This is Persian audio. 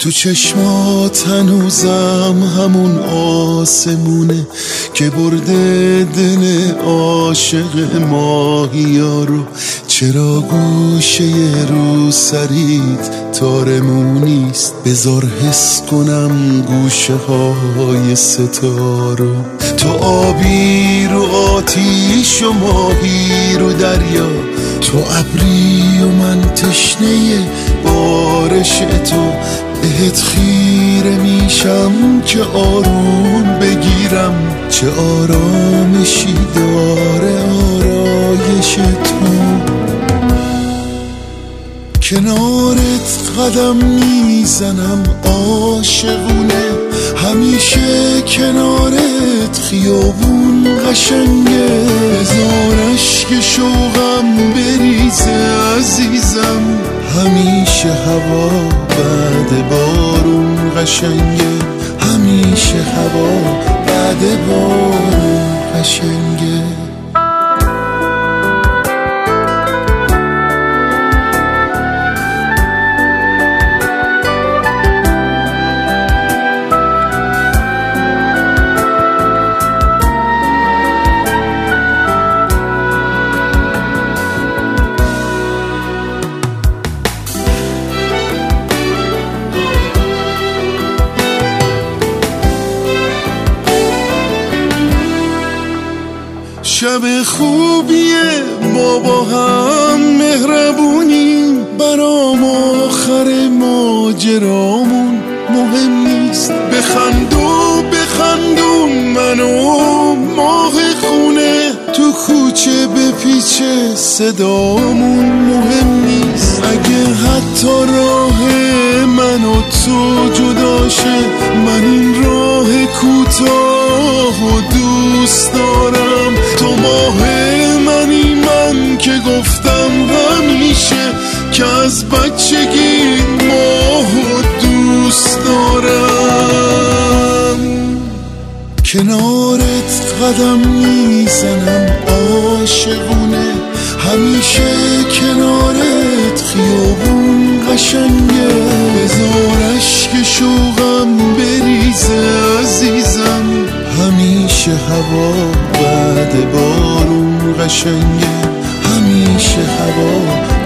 تو چشمات هنوزم همون آسمونه که برده دل عاشق ماهیا رو. چرا گوشه رو سریت تارمونیست؟ بذار حس کنم گوشه های ستارو. تو آبی رو آتیش و ماهی رو دریا، تو ابری و من تشنه بارش تو. بهت خیره میشم که آروم بگیرم، چه آرامشی داره آرایش تو. کنارت قدم میزنم عاشقونه، همیشه کنارت خیابون قشنگه. بذار اشک شوقم بریزه عزیزم، همیشه هوا بعد بارون قشنگه. همیشه هوا بعد بارون قشنگه. شب خوبیه ما با هم مهربونیم، برام آخر ماجرامون مهم نیست. بخندون منو ماه خونه، تو کوچه بپیچه صدامون مهم نیست. اگه حتی راه من و تو جداشه، من این راه کوتاه و دوست دارم. تو ماه منی، من که گفتم همیشه که از بچگی ماهو دوست دارم. کنارت قدم میزنم عاشقونه، همیشه کنارت خیابون قشنگه. بذار اشک شوقم بریزه عزیزم، همیشه هوا بعد بارون قشنگه. همیشه هوا